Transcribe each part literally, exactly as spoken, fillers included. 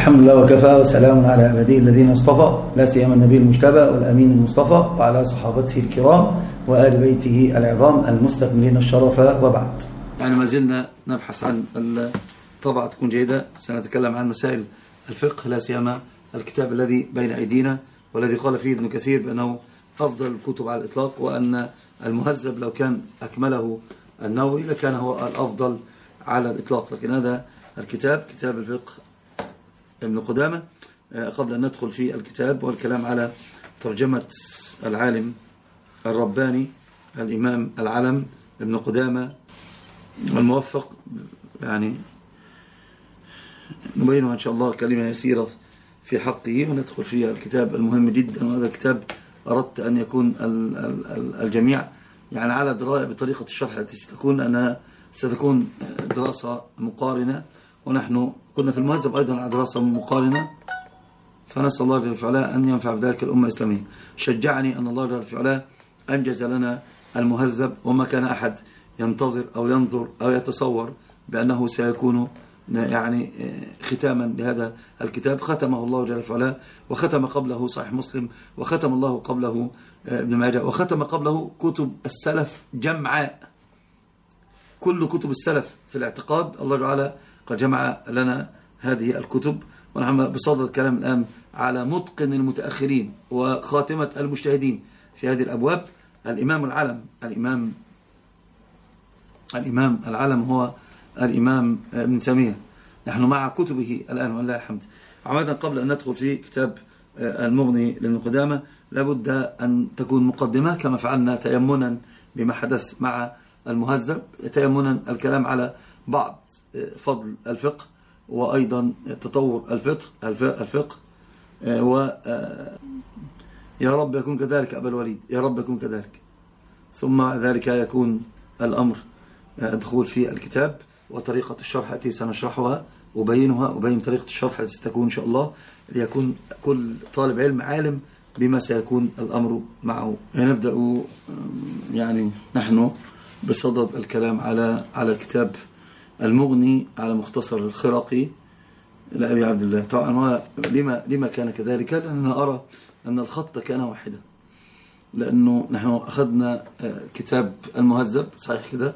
الحمد لله وكفى وسلام على عباده الذين اصطفى، لا سيما النبي المجتبى والأمين المصطفى وعلى صحابته الكرام وآل بيته العظام المستكملين الشرف، وبعد. يعني ما زلنا نبحث عن الطبعة تكون جيدة. سنتكلم عن مسائل الفقه، لا سيما الكتاب الذي بين أيدينا والذي قال فيه ابن كثير بأنه أفضل الكتب على الإطلاق، وأن المهذب لو كان أكمله النووي لكان هو الأفضل على الإطلاق. لكن هذا الكتاب كتاب الفقه ابن قدامة. قبل أن ندخل في الكتاب والكلام على ترجمة العالم الرباني الإمام العلم ابن قدامة الموفق، يعني نبينه إن شاء الله كلمة يسيرة في حقه وندخل في الكتاب المهم جدا. وهذا الكتاب أردت أن يكون الجميع يعني على دراية بطريقة الشرح التي ستكون أنها ستكون دراسة مقارنة، ونحن كنا في المهذب أيضا على دراسة مقارنة، فنسأل الله جل وعلا أن ينفع بذلك الأمة الإسلامية. شجعني أن الله جل وعلا أنجز لنا المهذب، وما كان أحد ينتظر أو ينظر أو يتصور بأنه سيكون يعني ختاما لهذا الكتاب. ختمه الله جل وعلا، وختم قبله صحيح مسلم، وختم الله قبله ابن ماجه، وختم قبله كتب السلف جمعاء. كل كتب السلف في الاعتقاد الله تعالى قد جمع لنا هذه الكتب. ونحن بصدد الكلام الآن على متقن المتأخرين وخاتمة المجتهدين في هذه الأبواب. الإمام العلم الإمام الإمام العلم هو الإمام ابن تيمية. نحن مع كتبه الآن ولله الحمد. عمدا قبل أن ندخل في كتاب المغني لابن قدامة لابد أن تكون مقدمة كما فعلنا تيمنا بما حدث مع المهذب، تيمنا الكلام على بعض فضل الفقه وأيضا تطور الفقه الفقه و يا رب يكون كذلك أبا الوليد، يا رب يكون كذلك. ثم ذلك يكون الأمر دخول في الكتاب وطريقة الشرح التي سنشرحها وبينها وبين طريقة الشرح التي ستكون إن شاء الله، ليكون كل طالب علم عالم بما سيكون الأمر معه. نبدأ يعني نحن بصدد الكلام على على كتاب المغني على مختصر الخرقي لأبي عبد الله. طبعا لما لما كان كذلك؟ لأننا أرى أن الخط كان واحدا، لأنه نحن أخذنا كتاب المهذب صحيح كده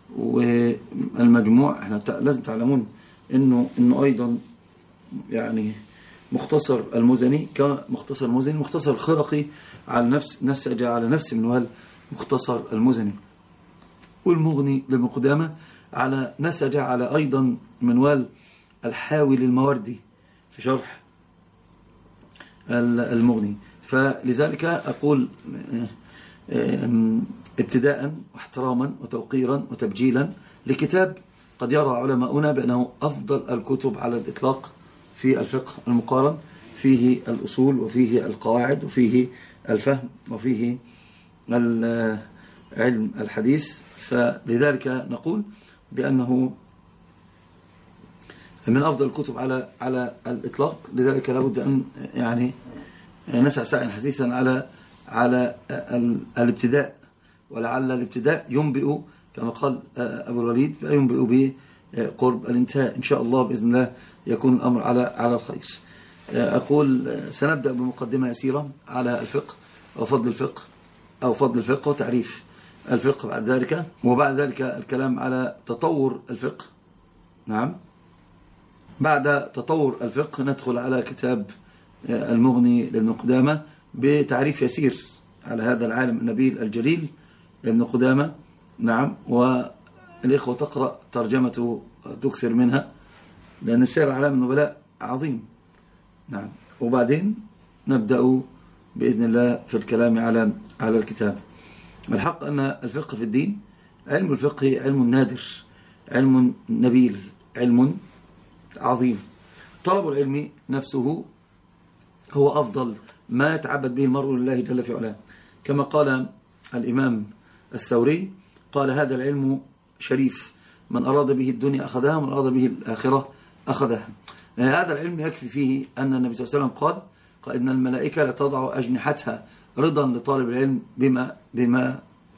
والمجموع. احنا لازم تعلمون إنه إنه أيضا يعني مختصر المزني كمختصر المزني، مختصر الخرقي على نفس نسج على نفس منوال مختصر المزني، والمغني لابن قدامة على نسج على أيضا منوال الحاوي للمواردي في شرح المغني. فلذلك أقول ابتداء واحتراما وتوقيرا وتبجيلا لكتاب قد يرى علماؤنا بأنه أفضل الكتب على الإطلاق في الفقه المقارن، فيه الأصول وفيه القواعد وفيه الفهم وفيه علم الحديث. فلذلك نقول بأنه من أفضل الكتب على على الإطلاق. لذلك لابد أن يعني نسعى سعيا حديثا على على الابتداء، ولعل الابتداء ينبئ كما قال أبو الوليد ينبئ بقرب الانتهاء إن شاء الله. بإذن الله يكون الأمر على على الخير. أقول سنبدأ بمقدمة يسيرة على الفقه وفضل الفقه أو فضل الفقه وتعريف الفقه بعد ذلك، وبعد ذلك الكلام على تطور الفقه. نعم، بعد تطور الفقه ندخل على كتاب المغني لابن قدامة بتعريف يسير على هذا العالم النبيل الجليل ابن قدامة. نعم، والإخوة تقرأ ترجمته تكثر منها لأن سير أعلام النبلاء عظيم. نعم، وبعدين نبدأ بإذن الله في الكلام على على الكتاب. الحق أن الفقه في الدين علم الفقه علم نادر، علم نبيل، علم عظيم. طلب العلم نفسه هو أفضل ما يتعبد به المرء لله جل في علاه، كما قال الإمام الثوري قال هذا العلم شريف، من أراد به الدنيا أخذها ومن أراد به الآخرة أخذها. هذا العلم يكفي فيه أن النبي صلى الله عليه وسلم قال قال إن الملائكة لتضع أجنحتها رضا لطالب العلم بما بما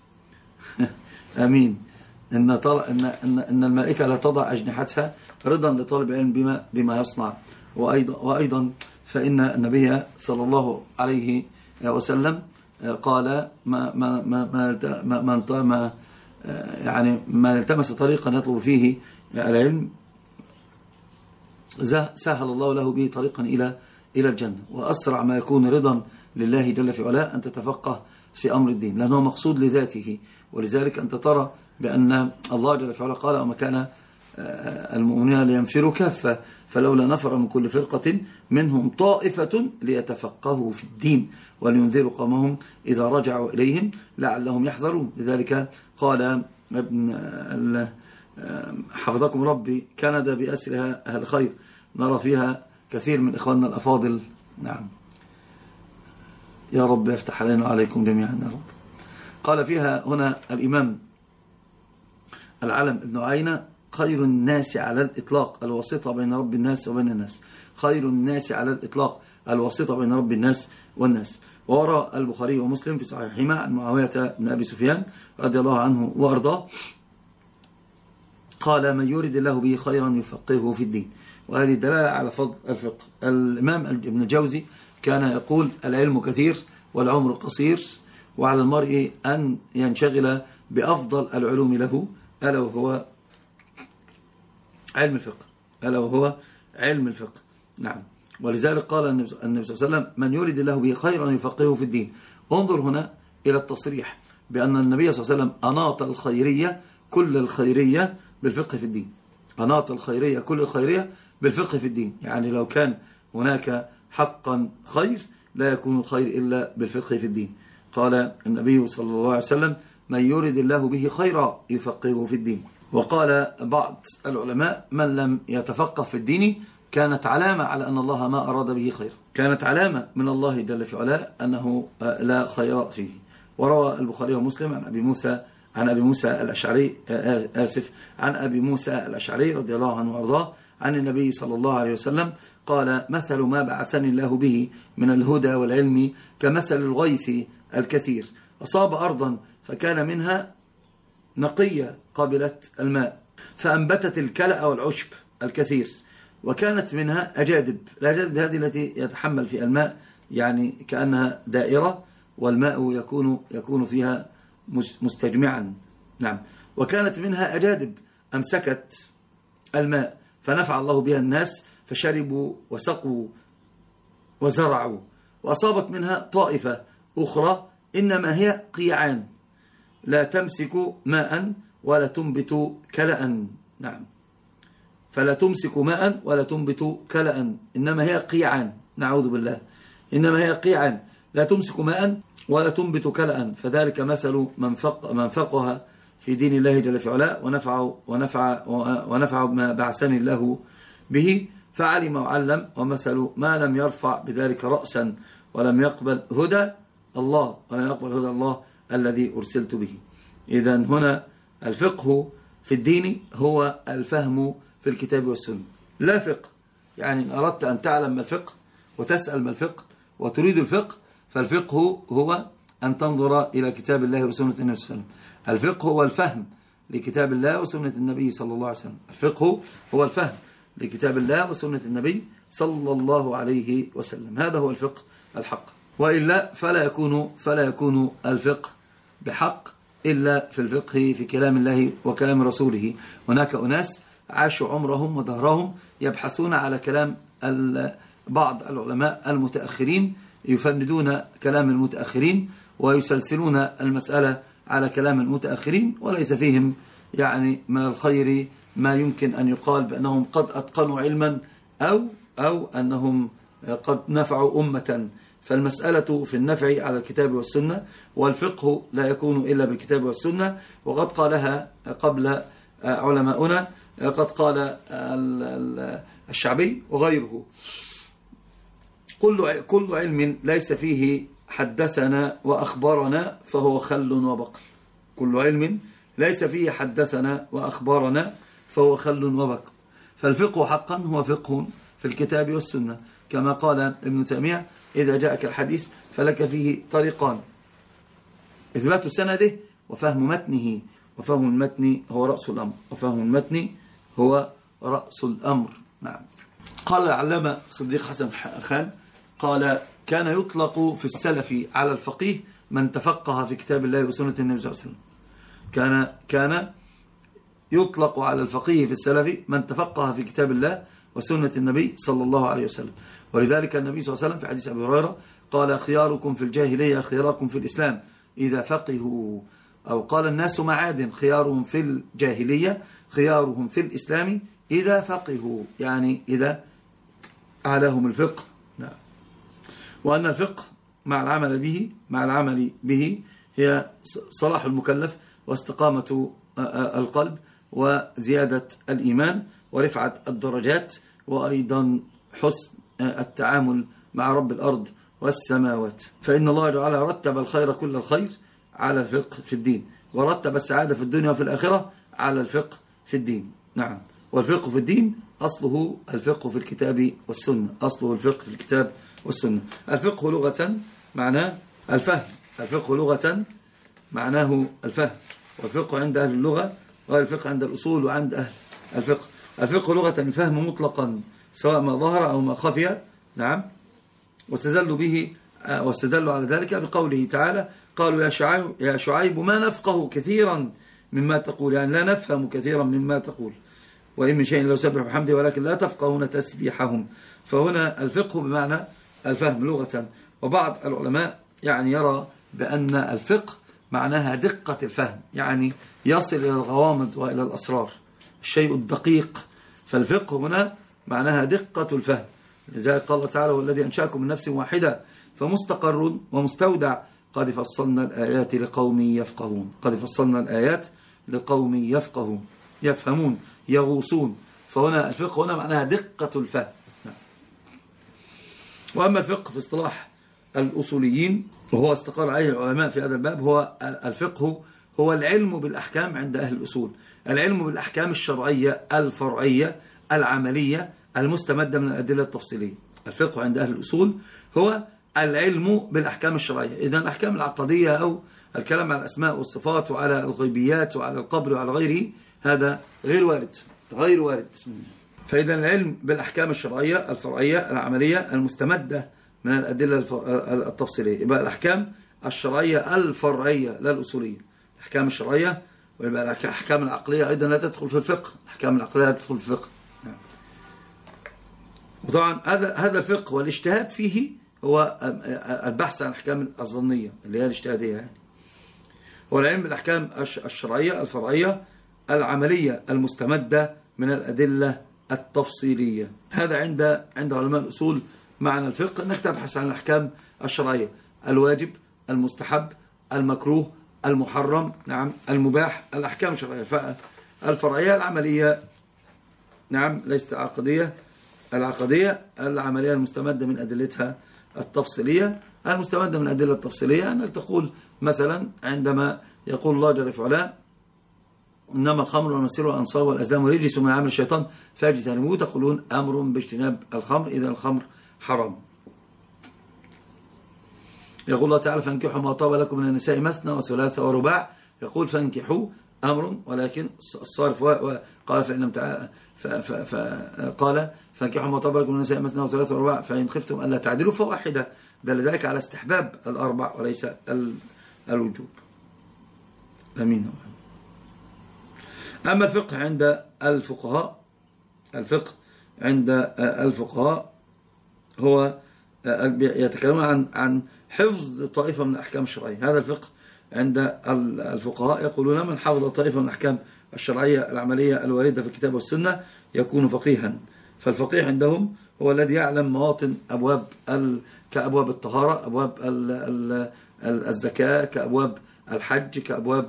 آمين إن إن إن الملائكة لا تضع أجنحتها رضا لطالب العلم بما بما يصنع. وأيضا, وأيضا فإن النبي صلى الله عليه وسلم قال ما ما ما ما ما, ما يعني ما التمس طريقا يطلب فيه العلم سهل الله له به طريقا إلى إلى الجنة. وأسرع ما يكون رضا لله جل في علاه أن تتفقه في أمر الدين، لأنه مقصود لذاته. ولذلك أنت ترى بأن الله جل في علاه قال وما كان المؤمنين لينفروا كافة فلولا نفر من كل فرقة منهم طائفة ليتفقهوا في الدين ولينذروا قومهم إذا رجعوا إليهم لعلهم يحذرون. لذلك قال ابن حفظكم ربي كندا بأسرها أهل خير نرى فيها كثير من إخواننا الأفاضل. نعم يا رب يفتح علينا وعليكم جميعا يا رب. قال فيها هنا الإمام العلم ابن عينة خير الناس على الإطلاق الواسطة بين رب الناس وبين الناس، خير الناس على الإطلاق الواسطة بين رب الناس والناس. وراء البخاري ومسلم في صحيحهما عن معاوية بن أبي سفيان رضي الله عنه وأرضاه قال من يريد الله به خيرا يفقهه في الدين. وهذه دلالة على فضل الفقه. الإمام ابن الجوزي كان يقول العلم كثير والعمر قصير، وعلى المرء أن ينشغل بأفضل العلوم له ألا وهو علم الفقه ألا وهو علم الفقه. نعم. ولذلك قال النبي صلى الله عليه وسلم من يريد الله به خيرا يفقهه في الدين. انظر هنا إلى التصريح بأن النبي صلى الله عليه وسلم أناط الخيرية كل الخيرية بالفقه في الدين، أناط الخيرية كل الخيرية بالفقه في الدين. يعني لو كان هناك حقا خير لا يكون الخير إلا بالفقه في الدين. قال النبي صلى الله عليه وسلم من يريد الله به خيرا يفقهه في الدين. وقال بعض العلماء من لم يتفقه في الدين كانت علامة على أن الله ما أراد به خير، كانت علامة من الله جل في علاه أنه لا خير فيه. وروى البخاري ومسلم عن أبي موسى عن أبي موسى الأشعري آسف عن أبي موسى الأشعري رضي الله عنه وأرضاه عن النبي صلى الله عليه وسلم قال مثل ما بعثني الله به من الهدى والعلم كمثل الغيث الكثير أصاب أرضا فكان منها نقية قابلت الماء فأنبتت الكلأ والعشب الكثير وكانت منها أجادب. الأجادب هذه التي يتحمل في الماء يعني كأنها دائرة والماء يكون يكون فيها مستجمعا. نعم. وكانت منها أجادب أمسكت الماء فنفع الله بها الناس فشربوا وسقوا وزرعوا. وأصابت منها طائفة أخرى إنما هي قيعان لا تمسك ماء ولا تنبت كلأ. نعم. فلا تمسك ماء ولا تنبت كلأ إنما هي قيعان، نعوذ بالله، إنما هي قيعان لا تمسك ماء ولا تنبت كلأ. فذلك مثل من فق من فقه في دين الله جل في علاه ونفع ونفع ونفع ما بعثني الله به فعلم وعلم. ومثل ما لم يرفع بذلك رأسا ولم يقبل هدى الله ولم يقبل هدى الله الذي أرسلت به. إذن هنا الفقه في الدين هو الفهم في الكتاب والسنة، لا فقه. يعني إن أردت أن تعلم ما الفقه وتسأل ما الفقه وتريد الفقه فالفقه هو أن تنظر إلى كتاب الله وسنة النبي صلى الله عليه وسلم. الفقه هو الفهم لكتاب الله وسنة النبي صلى الله عليه وسلم. الفقه هو الفهم لكتاب الله وسنة النبي صلى الله عليه وسلم. هذا هو الفقه الحق. وإلا فلا يكون فلا يكون الفقه بحق إلا في الفقه في كلام الله وكلام رسوله. هناك أناس عاشوا عمرهم ودهرهم يبحثون على كلام بعض العلماء المتأخرين، يفندون كلام المتأخرين ويسلسلون المسألة على كلام المتأخرين، وليس فيهم يعني من الخير ما يمكن أن يقال بأنهم قد أتقنوا علما أو أو أنهم قد نفعوا أمة. فالمسألة في النفع على الكتاب والسنة، والفقه لا يكون إلا بالكتاب والسنة. وقد قالها قبل علماؤنا، قد قال الشعبي وغيره كل كل علم ليس فيه حدثنا وأخبرنا فهو خل وبقل. كل علم ليس فيه حدثنا وأخبرنا فهو خل وبقل. فالفقه حقا هو فقه في الكتاب والسنة، كما قال ابن تيمية إذا جاءك الحديث فلك فيه طريقان: إثبات سنده وفهم متنه. وفهم المتن هو رأس الأمر وفهم المتن هو رأس الأمر. نعم. قال العلامة صديق حسن خان قال كان يطلق في السلف على الفقيه من تفقه في كتاب الله وسنة النبي صلى الله عليه وسلم. كان كان يطلق على الفقيه في السلف من تفقه في كتاب الله وسنة النبي صلى الله عليه وسلم. ولذلك النبي صلى الله عليه وسلم في حديث أبي هريرة قال خياركم في الجاهلية خياركم في الإسلام إذا فقهوا، أو قال الناس معادن خيارهم في الجاهلية خيارهم في الإسلام إذا فقهوا، يعني إذا أعلاهم الفقه. نعم. وأن الفقه مع العمل به مع العمل به هي صلاح المكلف واستقامة القلب وزيادة الإيمان ورفعة الدرجات، وأيضا حسن التعامل مع رب الأرض والسماوات. فإن الله تعالى رتب الخير كل الخير على الفقه في الدين، ورتب السعادة في الدنيا وفي الآخرة على الفقه في الدين. نعم. والفقه في الدين أصله الفقه في الكتاب والسنة، أصله الفقه في الكتاب والسنة. الفقه لغة معناه الفهم، الفقه لغة معناه الفهم، والفقه عند أهل اللغة غير الفقه عند الأصول وعند أهل الفقه. الفقه لغة الفهم مطلقا سواء ما ظهر أو ما خفي. نعم. واستدلوا به واستدلوا على ذلك بقوله تعالى قالوا يا شعيب, يا شعيب ما نفقه كثيرا مما تقول، يعني لا نفهم كثيرا مما تقول، وإن من شيء لو سبح بحمده ولكن لا تفقهون تسبيحهم. فهنا الفقه بمعنى الفهم لغة. وبعض العلماء يعني يرى بأن الفقه معناها دقة الفهم، يعني يصل إلى الغوامض وإلى الأسرار، الشيء الدقيق. فالفقه هنا معناها دقة الفهم. لذلك قال الله تعالى والذي أنشأكم من نفس واحدة فمستقر ومستودع قد فصلنا الآيات لقوم يفقهون. قد فصلنا الآيات لقوم يفقهون، يفهمون، يغوصون. فهنا الفقه هنا معناها دقة الفهم. وأما الفقه في اصطلاح الأصوليين وهو استقر عليه العلماء في هذا الباب، هو الفقه هو العلم بالأحكام عند أهل الأصول، العلم بالأحكام الشرعية الفرعية العملية المستمدة من الأدلة التفصيلية. الفقه عند أهل الأصول هو العلم بالأحكام الشرعية. إذن الأحكام العقدية أو الكلام على الأسماء والصفات وعلى الغيبيات وعلى القبر وعلى غيره هذا غير وارد، غير وارد. بسم الله. فإذا العلم بالأحكام الشرعية الفرعية العملية المستمدة من الأدلة التفصيلية، يبقى الأحكام الشرعية الفرعية لا الأصولية. الأحكام الشرعية، ويبقى الأحكام العقلية أيضا لا تدخل في الفقه، الأحكام العقلية لا تدخل في الفقه. وطبعا هذا هذا الفقه والاجتهاد فيه هو البحث عن الأحكام الظنية اللي هي الاجتهادية. يعني هو العلم بالأحكام الشرعية الفرعية العملية المستمدة من الأدلة التفصيلية. هذا عند عند علماء الأصول معنى الفقه، أنك تبحث عن الأحكام الشرعية، الواجب، المستحب، المكروه، المحرم، نعم، المباح، الأحكام الشرعية. فالفرعية العملية، نعم، ليست عقدية، العقدية العملية المستمدة من أدلتها التفصيلية. المستمدة من أدلة التفصيلية أنك تقول مثلا عندما يقول الله جل وعلا إنما الخمر والميسر والأنصاب والأزلام رجس من عمل الشيطان فاجتنبوه، تقولون أمر باجتناب الخمر، إذا الخمر حرام. يقول الله تعالى فانكحوا ما طاب لكم من النساء مثنى وثلاثة ورباع، يقول فانكحوا أمر، ولكن الصارف قال فإن لم تع... ف... ف... ف... قال فانكحوا ما طاب لكم من النساء مثنى وثلاثة ورباع فإن خفتم ألا تعدلوا فواحدة، دل ذلك على استحباب الأربع وليس ال... الوجوب. أمين. أما الفقه عند الفقهاء، الفقه عند الفقهاء هو يتكلمون عن عن حفظ طائفة من الأحكام الشرعية. هذا الفقه عند الفقهاء يقولون من حفظ طائفة من الأحكام الشرعية العملية الواردة في الكتاب والسنة يكون فقيها. فالفقيه عندهم هو الذي يعلم مواطن أبواب كأبواب الطهارة، أبواب الزكاة، كأبواب الحج، كأبواب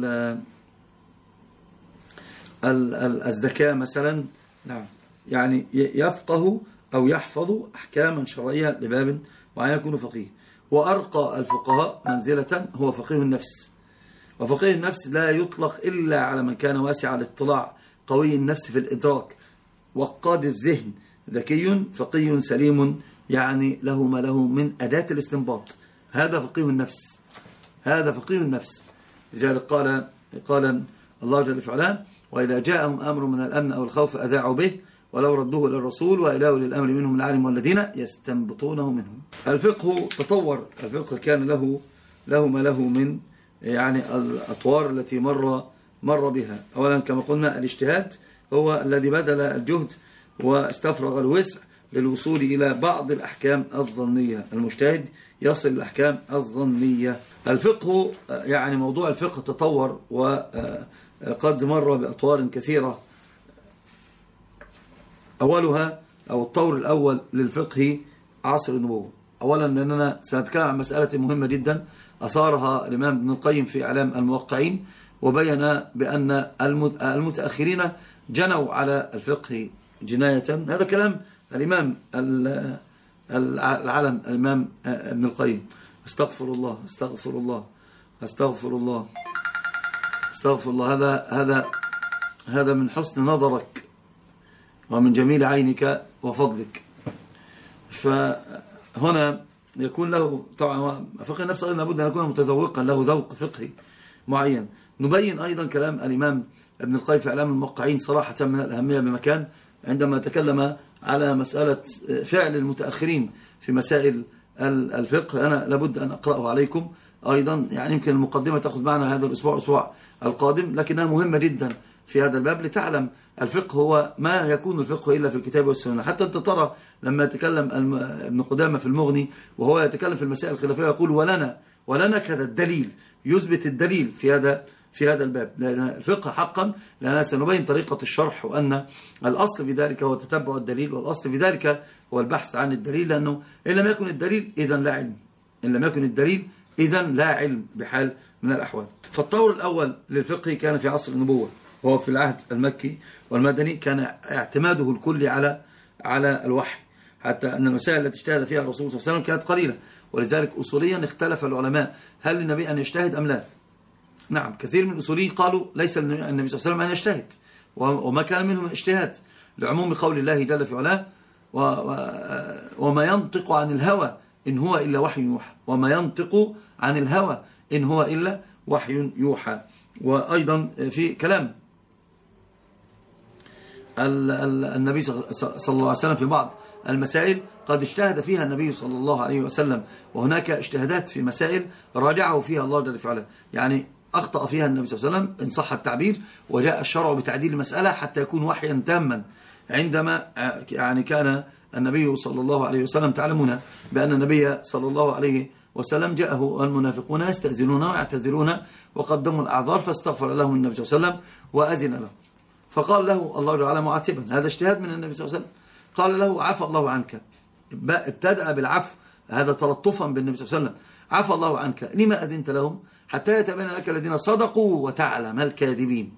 الزكاة مثلا. نعم، يعني يفقه أو يحفظ أحكاما شرعية لباب وأن يكون فقيه. وأرقى الفقهاء منزلة هو فقيه النفس. وفقيه النفس لا يطلق إلا على من كان واسع الاطلاع، قوي النفس في الإدراك، وقاد الذهن، ذكي فقيه سليم، يعني له ما له من أداة الاستنباط. هذا فقيه النفس، هذا فقيه النفس. لذلك قال قال الله جل وعلا وإذا جاءهم أمر من الأمن أو الخوف أذاعوا به ولو ردوه إلى الرسول وإلى أولي الأمر منهم العالم والذين يستنبطونه منهم. الفقه تطور، الفقه كان له له ما له من يعني الأطوار التي مر مر بها. أولا كما قلنا الاجتهاد هو الذي بذل الجهد واستفرغ الوسع للوصول إلى بعض الأحكام الظنية. المجتهد يصل الأحكام الظنية. الفقه يعني موضوع الفقه تطور وقد مر بأطوار كثيرة. أولها أو الطور الأول للفقه عصر النبوة. أولا لأننا سنتكلم عن مسألة مهمة جدا أثارها الإمام ابن القيم في إعلام الموقعين، وبين بأن المتأخرين جنوا على الفقه جناية. هذا كلام الإمام العلم الإمام ابن القيم. استغفر الله استغفر الله استغفر الله استغفر الله هذا هذا هذا من حسن نظرك ومن جميل عينك وفضلك. فهنا يكون له طبعا فقه النفس أيضا لابد أن يكون متذوقا، له ذوق فقهي معين. نبين أيضا كلام الإمام ابن القيم في إعلام الموقعين صراحة من الأهمية بمكان عندما تكلم على مسألة فعل المتأخرين في مسائل الفقه. أنا لابد أن أقرأه عليكم أيضا، يعني يمكن المقدمة تأخذ معنا هذا الأسبوع الأسبوع القادم، لكنها مهمة جدا في هذا الباب لتعلم الفقه هو ما يكون الفقه إلا في الكتاب والسنة. حتى أنت ترى لما يتكلم ابن قدامة في المغني وهو يتكلم في المسائل الخلافية يقول ولنا ولنا كذا الدليل، يثبت الدليل في هذا في هذا الباب. لأن الفقه حقا لأننا سنبين طريقة الشرح، وأن الأصل في ذلك هو تتبع الدليل، والأصل في ذلك هو البحث عن الدليل، لأنه إن لم يكن الدليل إذا لا علم، إن لم يكن الدليل إذا لا علم بحال من الأحوال. فالطور الأول للفقه كان في عصر النبوة، وهو في العهد المكي والمدني. كان اعتماده الكلي على على الوحي، حتى أن المسائل التي اجتهد فيها الرسول صلى الله عليه وسلم كانت قليلة. ولذلك أصوليا اختلف العلماء هل للنبي أن يجتهد أم لا. نعم، كثير من الأصوليين قالوا ليس النبي صلى الله عليه وسلم أن يجتهد، وما كان منه من اجتهاد لعموم قول الله جل في علاه وما ينطق عن الهوى إن هو إلا وحي يوحى، وما ينطق عن الهوى إن هو إلا وحي يوحى. وأيضا في كلام النبي صلى الله عليه وسلم في بعض المسائل قد اجتهد فيها النبي صلى الله عليه وسلم، وهناك اجتهادات في مسائل راجعه فيها الله جل وعلا، يعني أخطأ فيها النبي صلى الله عليه وسلم إن صح التعبير، وجاء الشرع بتعديل المسألة حتى يكون وحيا تاما. عندما يعني كان النبي صلى الله عليه وسلم تعلمون بأن النبي صلى الله عليه وسلم جاءه المنافقون يستأذنون ويعتذرون وقدموا الأعذار، فاستغفر لهم النبي صلى الله عليه وسلم وأذن له، فقال له الله تعالى معاتبا، هذا اجتهاد من النبي صلى الله عليه وسلم، قال له عفى الله عنك. ابتدأ بالعفو، هذا تلطفا بالنبي صلى الله عليه وسلم. عفى الله عنك لما أذنت لهم حتى يتبين لك الذين صدقوا وتعلم الكاذبين.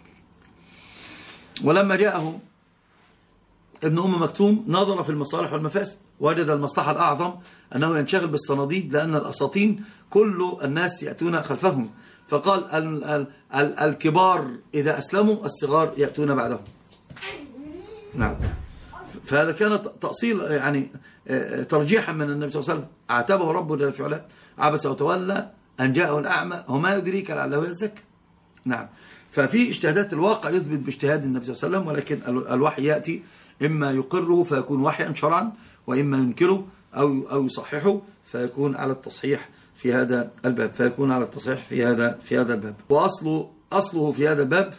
ولما جاءه ابن أم مكتوم نظر في المصالح والمفاسد، وجد المصلحة الأعظم أنه ينشغل بالصناديد، لأن الأساطين كل الناس يأتون خلفهم، فقال ال ال ال الكبار إذا أسلموا الصغار يأتون بعدهم. نعم، فهذا كان تأصيل يعني ترجيحا من النبي صلى الله عليه وسلم. اعتبه ربه جل في علاه عبس وتولى أن جاءه الأعمى وما يدريك لعله يزكى. نعم، ففي اجتهادات الواقع يثبت باجتهاد النبي صلى الله عليه وسلم، ولكن الوحي يأتي إما يقره فيكون وحيا شرعا، وإما ينكره أو أو يصححه فيكون على التصحيح في هذا الباب، فيكون على التصحيح في هذا في هذا الباب. وأصله أصله في هذا الباب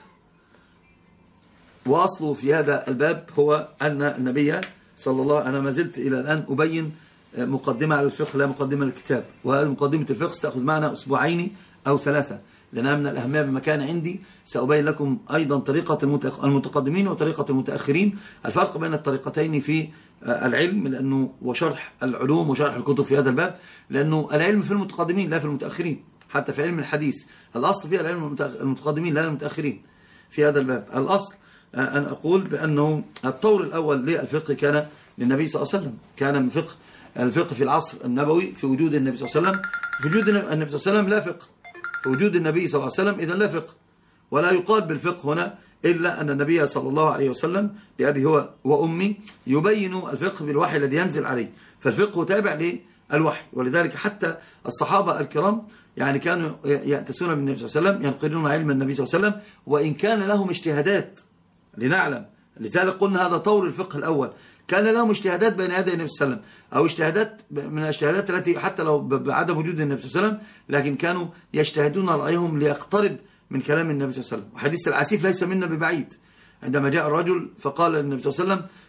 وأصله في هذا الباب هو أن النبي صلى الله عليه وسلم، أنا ما زلت إلى الآن أبين مقدمة على الفقه لا مقدمة للكتاب، وهذه مقدمة الفقه ستأخذ معنا أسبوعين أو ثلاثة، لأنها من الأهمية بمكان عندي. سأبين لكم أيضا طريقة المتقدمين وطريقة المتأخرين، الفرق بين الطريقتين في العلم لأنه وشرح العلوم وشرح الكتب في هذا الباب، لأنه العلم في المتقدمين لا في المتأخرين. حتى في علم الحديث الأصل فيه العلم المتقدمين لا المتأخرين في هذا الباب. الأصل أن أقول بأنه الطور الأول للفقه كان للنبي صلى الله عليه وسلم، كان من فقه الفقه في العصر النبوي في وجود النبي صلى الله عليه وسلم. في وجود النبي صلى الله عليه وسلم لا فقه، في وجود النبي صلى الله عليه وسلم إذن لا فقه. ولا يقال بالفقه هنا إلا أن النبي صلى الله عليه وسلم بأبي هو وأمي يبين الفقه بالوحي الذي ينزل عليه، فالفقه تابع للوحي. ولذلك حتى الصحابة الكرام يعني كانوا يأتسون بالنبي صلى الله عليه وسلم، ينقلون علم النبي صلى الله عليه وسلم، وإن كان لهم اجتهادات. لنعلم لذلك قلنا هذا طور الفقه الأول. كان لهم اجتهادات بين يدي النبي صلى الله عليه وسلم، أو اجتهادات من الاجتهادات التي حتى لو بعدم وجود النبي صلى الله عليه وسلم، لكن كانوا يجتهدون رأيهم ليقترب من كلام النبي صلى الله عليه وسلم. وحديث العسيف ليس منا ببعيد، عندما جاء الرجل فقال للنبي صلى الله عليه وسلم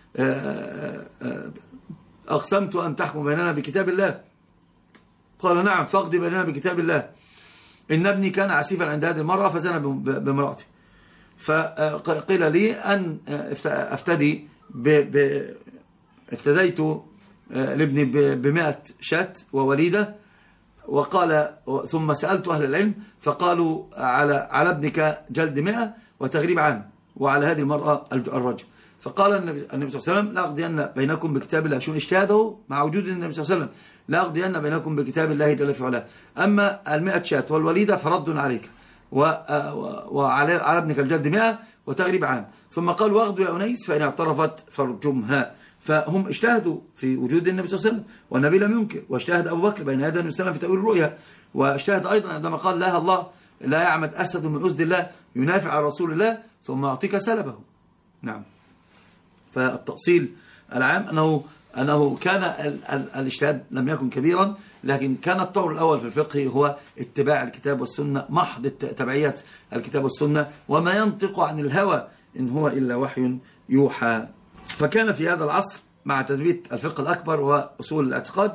أقسمت أن تحكم بيننا بكتاب الله، قال نعم فاقضي بيننا بكتاب الله، إن ابني كان عسيفا عند هذه المرأة فزنى بامرأتي، فقيل لي أن أفتدي ب... ب... افتديت لابني بمئة شاة ووليدة، وقال ثم سألت أهل العلم فقالوا على على ابنك جلد مئة وتغريب عام، وعلى هذه المرأة الرجم. فقال النبي صلى الله عليه وسلم لا أقضين بينكم بكتاب الله، شون اجتهاده مع وجود النبي صلى الله عليه وسلم، لا أقضين بينكم بكتاب الله جل في علاه، أما المئة شاة والوليدة فرد عليك، وعلى ابنك الجلد مئة وتغريب عام. ثم قال واغدوا يا أنيس فإن اعترفت فارجمها. فهم اجتهدوا في وجود النبي صلى الله عليه وسلم، والنبي لم ينكر، واجتهد أبو بكر بين يدي النبي صلى الله عليه وسلم في تأويل الرؤيا، واجتهد أيضا عندما قال لا الله لا يعمد أسد من أسد الله ينافع على رسول الله ثم يعطيك سلبه. نعم. فالتأصيل العام أنه أنه كان الاجتهاد لم يكن كبيرا، لكن كان الطور الأول في الفقه هو اتباع الكتاب والسنة، محض تبعية الكتاب والسنة، وما ينطق عن الهوى إن هو إلا وحي يوحى. فكان في هذا العصر مع تثبيت الفقه الأكبر وأصول الاعتقاد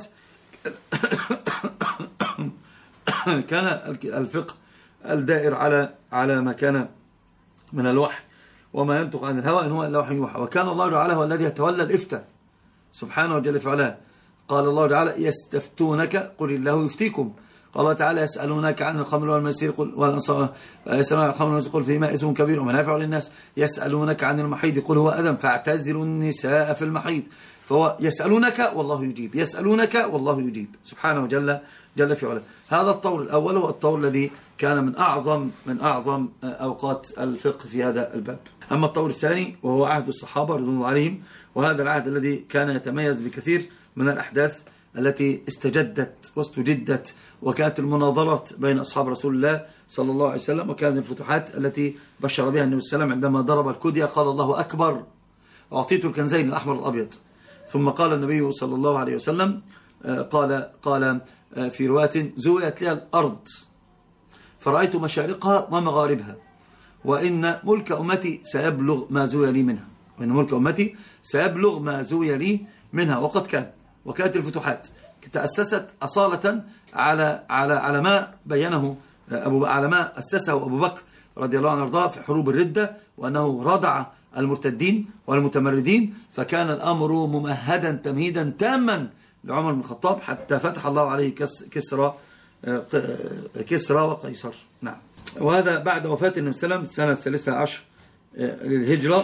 كان الفقه الدائر على على ما كان من الوحي وما ينطق عن الهوى إن هو إلا وحي يوحى. وكان الله تعالى هو الذي يتولى الإفتاء سبحانه وجل في علاه. قال الله تعالى يستفتونك قل الله يفتيكم. قال الله تعالى يسألونك عن الخمر والميسر قل والأنصار يسألونك عن الخمر والميسر قل فيما اسم كبير ومنافع للناس. يسألونك عن المحيض قل هو أذى فاعتزلوا النساء في المحيض. فهو يسألونك والله يجيب، يسألونك والله يجيب سبحانه وجل جل في علاه. هذا الطور الأول هو الطور الذي كان من أعظم من أعظم أوقات الفقه في هذا الباب. أما الطور الثاني وهو عهد الصحابة رضوان الله عليهم، وهذا العهد الذي كان يتميز بكثير من الأحداث التي استجدت واستجدت، وكانت المناظرات بين أصحاب رسول الله صلى الله عليه وسلم، وكانت الفتوحات التي بشر بها النبي صلى الله عليه وسلم عندما ضرب الكدية قال الله أكبر أعطيت الكنزين الأحمر والأبيض. ثم قال النبي صلى الله عليه وسلم قال قال في رواية زويت لها الأرض فرأيت مشارقها ومغاربها، وإن ملك أمتي سيبلغ ما زوي لي منها، وإن ملك أمتي سيبلغ ما زوي لي منها. وقد كان، وكانت الفتوحات تأسست أصالة على على على ما بينه أبو على ما أسسه أبو بكر رضي الله عنه وارضاه في حروب الردة، وأنه ردع المرتدين والمتمردين، فكان الأمر ممهدا تمهيدا تاما لعمر بن الخطاب حتى فتح الله عليه كسرى كسرى وقيصر. نعم. وهذا بعد وفاة النبي صلى الله عليه وسلم سنة الثالثة عشر للهجرة.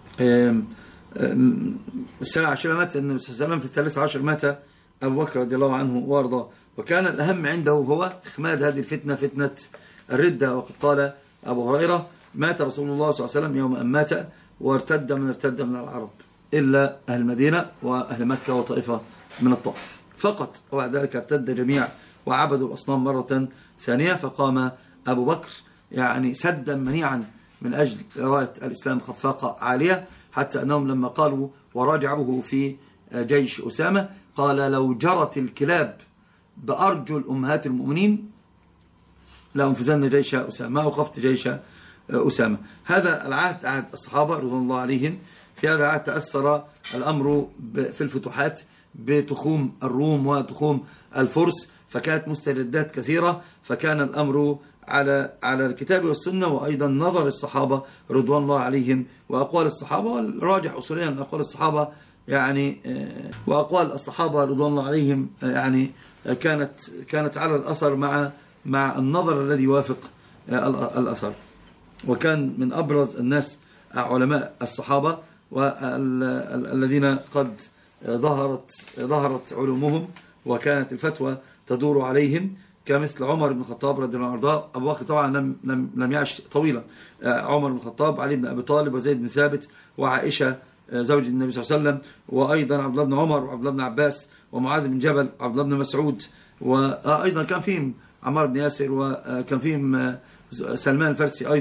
السنة العاشرة مات النبي صلى الله عليه وسلم، في الثالثة عشر مات أبو بكر رضي الله عنه وارضاه. وكان الأهم عنده هو إخماد هذه الفتنة، فتنة الردة. وقد قال أبو هريرة مات رسول الله صلى الله عليه وسلم يوم أن مات وارتد من ارتد من العرب إلا أهل المدينة وأهل مكة وطائفة من الطائف فقط، وبعد ذلك ارتد جميع وعبدوا الأصنام مرة ثانية. فقام أبو بكر يعني سدا منيعا من أجل راية الإسلام خفاقة عالية، حتى أنهم لما قالوا وراجعوه في جيش أسامة قال لو جرت الكلاب بأرجل أمهات المؤمنين لأنفذن جيش أسامة، ما أوقفت جيش أسامة. هذا العهد عهد الصحابة رضوان الله عليهم. في هذا العهد تأثر الأمر في الفتوحات بتخوم الروم وتخوم الفرس، فكانت مستجدات كثيرة، فكان الأمر على على الكتاب والسنة، وأيضا نظر الصحابة رضوان الله عليهم وأقوال الصحابة. والراجح أصوليا أن أقوال الصحابة يعني وأقوال الصحابة رضوان الله عليهم يعني كانت كانت على الأثر مع مع النظر الذي يوافق الأثر. وكان من أبرز الناس علماء الصحابة والذين قد ظهرت ظهرت علومهم وكانت الفتوى تدور عليهم، كمثل عمر بن الخطاب رضي الله عنه. أبو بكر طبعا لم لم لم يعش طويلا. عمر بن الخطاب، علي بن أبي طالب، وزيد بن ثابت، وعائشة زوج النبي صلى الله عليه وسلم، وأيضا عبد الله بن عمر وعبد الله بن عباس ومعاذ بن جبل وعبد الله بن مسعود، وأيضا كان فيهم عمار بن ياسر، وكان فيهم سلمان الفارسي أيضا،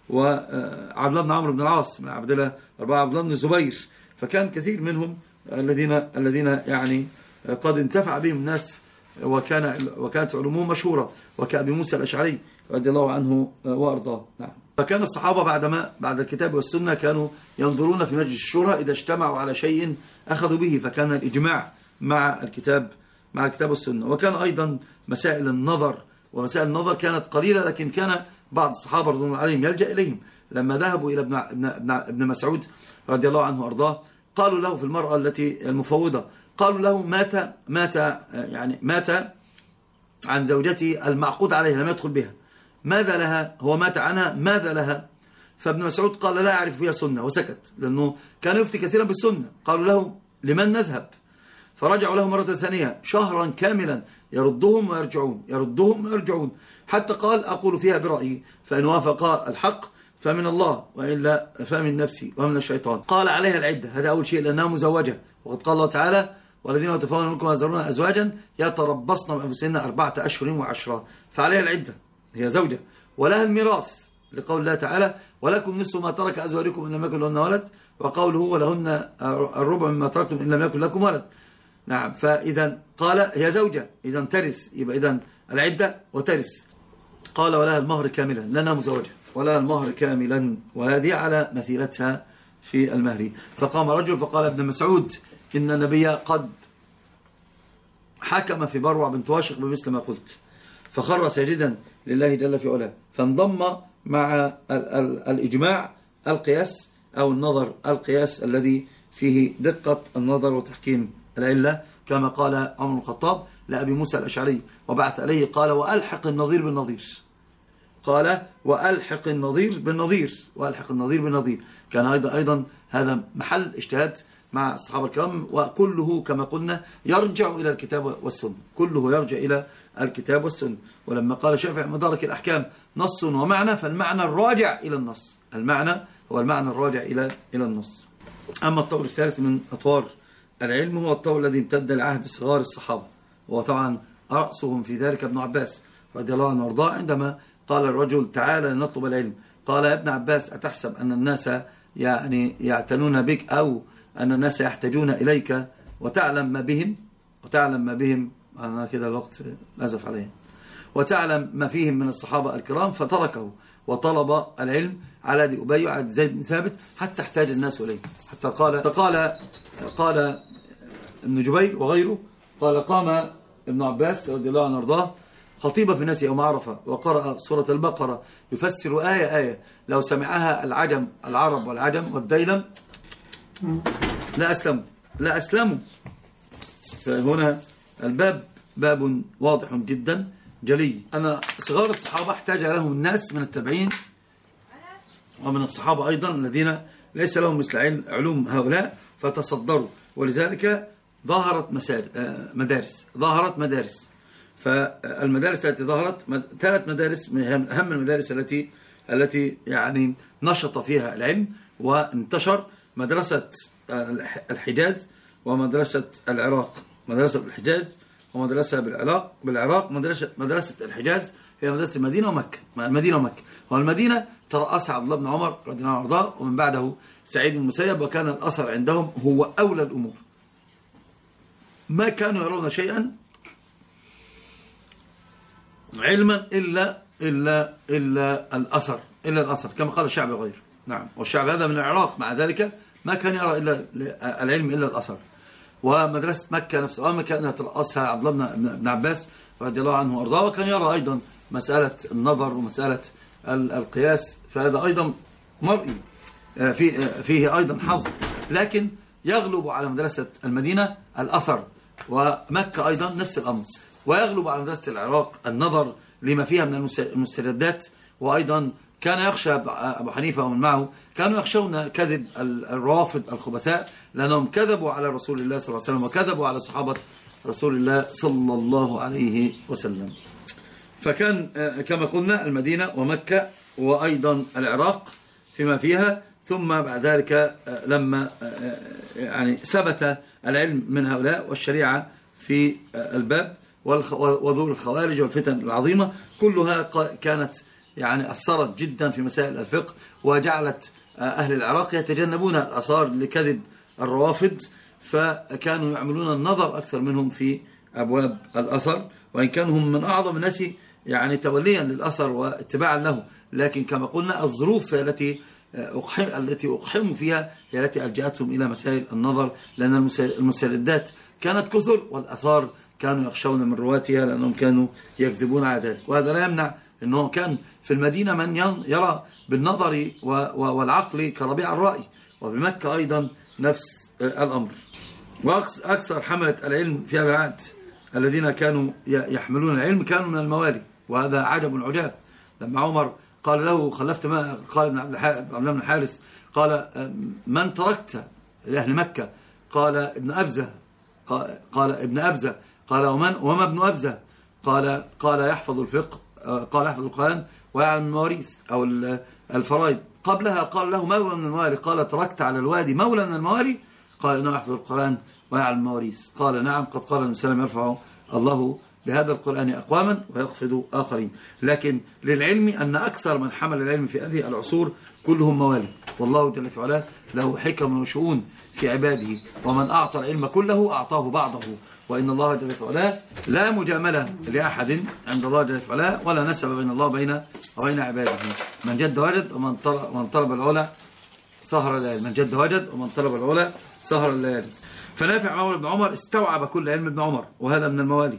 وعبد الله بن عمرو بن العاص مع عبد الله أربعة عبد الله بن الزبير. فكان كثير منهم الذين الذين يعني قد انتفع بهم الناس وكان وكانت علومهم مشهورة، وكأبي موسى الأشعري رضي الله عنه وأرضاه. نعم. فكان الصحابة بعدما بعد الكتاب والسنة كانوا ينظرون في مجلس الشورى إذا اجتمعوا على شيء أخذوا به، فكان الإجماع مع الكتاب مع الكتاب والسنة. وكان أيضا مسائل النظر، ومسائل النظر كانت قليلة، لكن كان بعض الصحابة رضي الله عنهم يلجأ إليهم. لما ذهبوا إلى ابن ابن ابن مسعود رضي الله عنه وأرضاه قالوا له في المرأة التي المفوضة، قالوا له مات مات يعني مات عن زوجته المعقود عليها لم يدخل بها، ماذا لها؟ هو مات عنها، ماذا لها؟ فابن مسعود قال لا أعرف فيها سنة، وسكت، لأنه كان يفتي كثيرا بالسنة. قالوا له لمن نذهب؟ فرجعوا له مرة ثانية شهرا كاملا يردهم ويرجعون يردهم ويرجعون، حتى قال أقول فيها برأيي، فإن وافق الحق فمن الله، وإلا فمن نفسي ومن الشيطان. قال عليها العدة، هذا أول شيء لأنها مزوجة، وقد قال الله تعالى والذين يتوفون منكم ويذرون أزواجا يتربصن بأنفسهن أربعة أشهر وعشرة، فعليها العدة، هي زوجة، ولها الميراث لقول الله تعالى ولكم نصف ما ترك أزواجكم إن لم يكن لهن ولد، وقوله ولهن الربع مما تركتم إن لم يكن لكم ولد. نعم. فإذا قال هي زوجة، إذا ترث، يبقى إذا العدة وترث. قال ولها المهر كاملا، لأنها مزوجة، ولها المهر كاملا، وهذه على مثيلتها في المهر. فقام رجل فقال ابن مسعود إن النبي قد حكم في بروع بنت واشق بمثل ما قلت، فخر ساجدا لله جل في علاه. فانضم مع ال ال الإجماع القياس أو النظر القياس الذي فيه دقة النظر وتحكيم العلة، كما قال عمر بن الخطاب لأبي موسى الأشعري وبعث عليه قال وألحق النظير بالنظير، قال وألحق النظير بالنظير وألحق النظير بالنظير. كان أيضا أيضا هذا محل اجتهاد مع الصحابة الكرام، وكله كما قلنا يرجع إلى الكتاب والسنة، كله يرجع إلى الكتاب والسنة. ولما قال شافعي مدارك الأحكام نص ومعنى، فالمعنى الراجع إلى النص، المعنى هو المعنى الراجع إلى إلى النص. أما الطور الثالث من أطوار العلم هو الطور الذي امتد لعهد صغار الصحابة، وهو طبعا رأسهم في ذلك ابن عباس رضي الله عنه وارضاه، عندما قال الرجل تعالى لنطلب العلم، قال يا ابن عباس أتحسب أن الناس يعني يعتنون بك أو أن الناس يحتاجون إليك وتعلم ما بهم وتعلم ما بهم أنا كده الوقت أزف عليه وتعلم ما فيهم من الصحابة الكرام، فتركه وطلب العلم على يد أبي وعلى زيد بن ثابت حتى احتاج الناس إليه. حتى قال قال قال ابن جبير وغيره قال قام ابن عباس رضي الله عنه وارضاه خطيبا في الناس يوم عرفة وقرأ سورة البقرة يفسر آية آية، لو سمعها العجم العرب والعجم والديلم لا أسلموا لا أسلموا. فهنا الباب باب واضح جدا جلي، أن صغار الصحابة احتاج لهم الناس من التابعين ومن الصحابة أيضا الذين ليس لهم مثل علوم هؤلاء فتصدروا، ولذلك ظهرت مدارس ظهرت مدارس فالمدارس التي ظهرت ثلاث مدارس من أهم المدارس التي التي يعني نشط فيها العلم وانتشر: مدرسة الحجاز ومدرسة العراق، مدرسة الحجاز ومدرسة بالعراق بالعراق مدرسة مدرسة الحجاز هي مدرسة المدينة ومكة المدينة ومكة والمدينة ترأسها عبد الله بن عمر رضي الله عنه وارضاه، ومن بعده سعيد بن المسيب، وكان الأثر عندهم هو أولى الأمور، ما كانوا يرون شيئا علما إلا إلا إلا الأثر إلا الأثر كما قال الشعب غير. نعم، والشعب هذا من العراق، مع ذلك ما كان يرى إلا العلم إلا الأثر. ومدرسة مكة نفسها ما كانت ترأسها عبد الله بن عباس رضي الله عنه وارضاه، وكان يرى أيضا مسألة النظر ومسألة القياس، فهذا أيضا مرئي فيه, فيه أيضا حظ، لكن يغلب على مدرسة المدينة الأثر، ومكة أيضا نفس الأمر، ويغلب على مدرسة العراق النظر لما فيها من المستجدات. وأيضا كان يخشى أبو حنيفة ومن معه كانوا يخشون كذب الروافض الخبثاء، لأنهم كذبوا على رسول الله صلى الله عليه وسلم وكذبوا على صحابة رسول الله صلى الله عليه وسلم. فكان كما قلنا المدينة ومكة وأيضا العراق فيما فيها، ثم بعد ذلك لما يعني ثبت العلم من هؤلاء والشريعة في الباب وذور الخوارج والفتن العظيمة كلها كانت يعني أثرت جدا في مسائل الفقه، وجعلت أهل العراق يتجنبون الآثار لكذب الروافض، فكانوا يعملون النظر أكثر منهم في أبواب الأثر، وإن كانوا هم من أعظم الناس يعني توليا للأثر واتباعا له، لكن كما قلنا الظروف التي أقحم التي أقحموا فيها هي التي ألجأتهم إلى مسائل النظر، لأن المستندات كانت كثر والأثار كانوا يخشون من رواتها لأنهم كانوا يكذبون على ذلك. وهذا لا يمنع أنه كان في المدينة من يرى بالنظر والعقل كربيع الرأي، وبمكة أيضا نفس الأمر. وأكثر حملة العلم في هذا العهد الذين كانوا يحملون العلم كانوا من الموالي، وهذا عجب عجاب. لما عمر قال له خلفت ما قال ابن عبد الله بن الحارث قال من تركت لأهل مكة؟ قال ابن أبزة. قال ابن أبزة. قال ومن وما ابن أبزة؟ قال قال يحفظ الفقه، قال يحفظ القرآن ويعلم المواريث أو الفرائض. قبلها قال له مولى من الموالي، قال تركت على الوادي مولى من الموالي؟ قال انه يحفظ القرآن ويعلم المواريث. قال نعم، قد قال النبي صلى الله عليه وسلم يرفع الله بهذا القرآن أقواما ويخفض آخرين. لكن للعلم أن أكثر من حمل العلم في هذه العصور كلهم موالي، والله جل في علاه له حكم وشؤون في عباده، ومن أعطى العلم كله أعطاه بعضه، وإن الله جل في علاه لا مجاملة لأحد عند الله جل في علاه، ولا نسب بين الله بين وبين عباده. من جد وجد ومن طلب, ومن طلب العلا سهر الليالي، من جد وجد ومن طلب العلا سهر الليالي. فنافع مولى ابن عمر استوعب كل علم ابن عمر، وهذا من الموالي.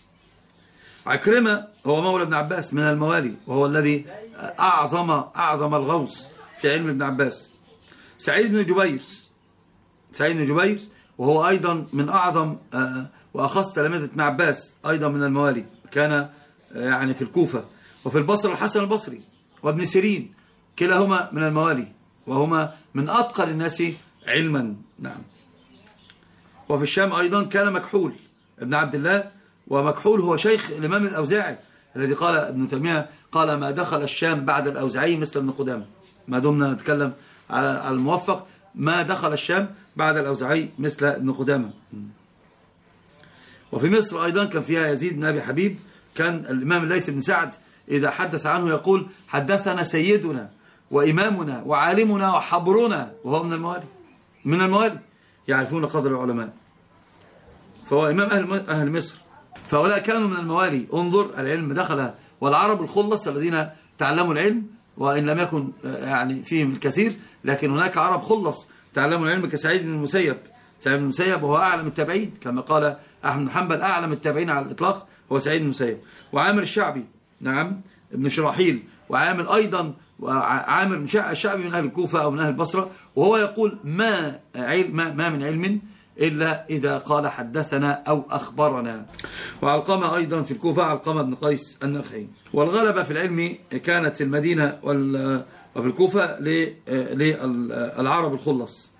عكرمة هو مولى ابن عباس من الموالي، وهو الذي أعظم أعظم الغوص في علم ابن عباس. سعيد بن جبير سعيد بن جبير وهو أيضا من أعظم وأخص تلامذة ابن عباس، أيضا من الموالي، كان يعني في الكوفة. وفي البصرة الحسن البصري وابن سيرين كلاهما من الموالي، وهما من أتقن الناس علما. نعم. وفي الشام أيضا كان مكحول ابن عبد الله، ومكحول هو شيخ الإمام الأوزاعي الذي قال ابن تيمية قال ما دخل الشام بعد الأوزاعي مثل ابن قدامة. ما دمنا نتكلم على الموفق، ما دخل الشام بعد الأوزاعي مثل ابن قدامة. وفي مصر أيضا كان فيها يزيد بن أبي حبيب، كان الإمام الليث بن سعد إذا حدث عنه يقول حدثنا سيدنا وإمامنا وعالمنا وحبرنا، وهو من الموالي من الموالي يعرفون قدر العلماء، فهو إمام أهل أهل مصر. فهؤلاء كانوا من الموالي. انظر العلم دخل، والعرب الخلص الذين تعلموا العلم، وإن لم يكن يعني فيهم الكثير، لكن هناك عرب خلص تعلموا العلم كسعيد بن المسيب. سعيد بن المسيب وهو أعلم التابعين، كما قال أحمد بن حنبل أعلم التابعين على الإطلاق هو سعيد بن المسيب. وعامر الشعبي، نعم، ابن شراحيل. وعامر أيضا وعامر الشعبي من أهل الكوفة أو من أهل البصرة، وهو يقول ما علم ما من علم إلا إذا قال حدثنا أو أخبرنا. وعلقمة أيضا في الكوفة، علقمة بن قيس النخعي. والغلبة في العلم كانت في المدينة وفي الكوفة للعرب الخلص.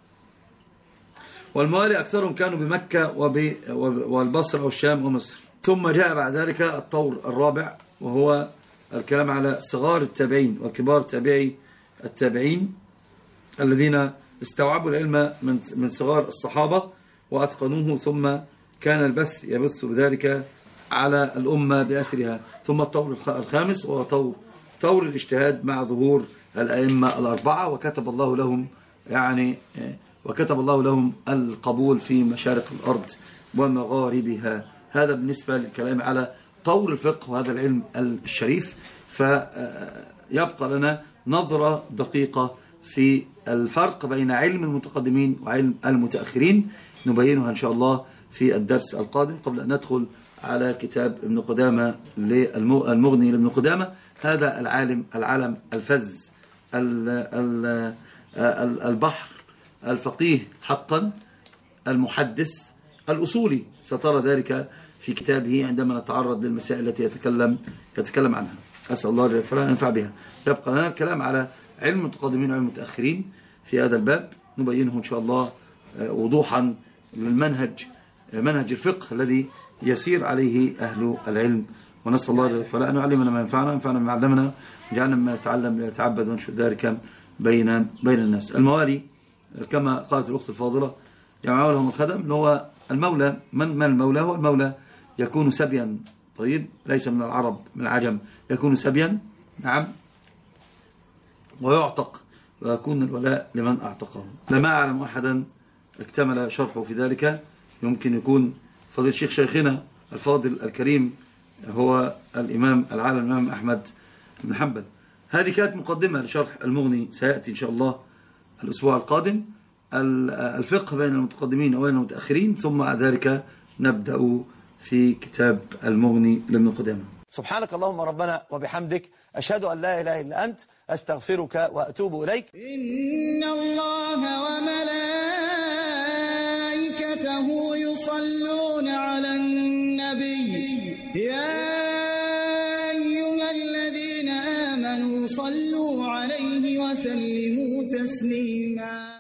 والموالي أكثرهم كانوا بمكة والبصرة والشام ومصر. ثم جاء بعد ذلك الطور الرابع، وهو الكلام على صغار التابعين وكبار تابعي التابعين الذين استوعبوا العلم من من صغار الصحابة وأتقنوه، ثم كان البث يبث بذلك على الأمة بأسرها. ثم الطور الخامس وهو طور طور الاجتهاد مع ظهور الأئمة الأربعة، وكتب الله لهم يعني وكتب الله لهم القبول في مشارق الأرض ومغاربها. هذا بالنسبة للكلام على طور الفقه وهذا العلم الشريف. فيبقى لنا نظرة دقيقة في الفرق بين علم المتقدمين وعلم المتأخرين، نبينها إن شاء الله في الدرس القادم، قبل أن ندخل على كتاب ابن قدامة المغني لابن قدامة. هذا العالم العالم الفذ البحر الفقيه حقا المحدث الأصولي، سترى ذلك في كتابه عندما نتعرض للمسائل التي يتكلم يتكلم عنها. أسأل الله جل وعلا أن ينفع بها. يبقى لنا الكلام على علم المتقدمين وعلم المتأخرين في هذا الباب، نبينه إن شاء الله وضوحا للمنهج منهج الفقه الذي يسير عليه أهل العلم. ونسأل الله جل وعلا أن يعلمنا ما ينفعنا وينفعنا ما علمنا، وجعلنا ما نتعلم ليتعبد ونشر ذلك بين بين الناس. الموالي كما قالت الأخت الفاضلة جمعوا لهم الخدم، اللي هو المولى. من من المولى؟ هو المولى يكون سبيا، طيب، ليس من العرب من العجم، يكون سبيا نعم، ويعتق ويكون الولاء لمن أعتقه. لما أعلم أحدا اكتمل شرحه في ذلك. يمكن يكون فضيل الشيخ شيخنا الفاضل الكريم هو الإمام العالم الإمام أحمد بن حنبل. هذه كانت مقدمة لشرح المغني، سيأتي إن شاء الله الأسبوع القادم الفقه بين المتقدمين وبين المتأخرين، ثم ذلك نبدأ في كتاب المغني لابن قدامة. سبحانك اللهم ربنا وبحمدك، أشهد أن لا إله إلا أنت، أستغفرك وأتوب إليك. إن الله وملائكته يصلون على النبي يا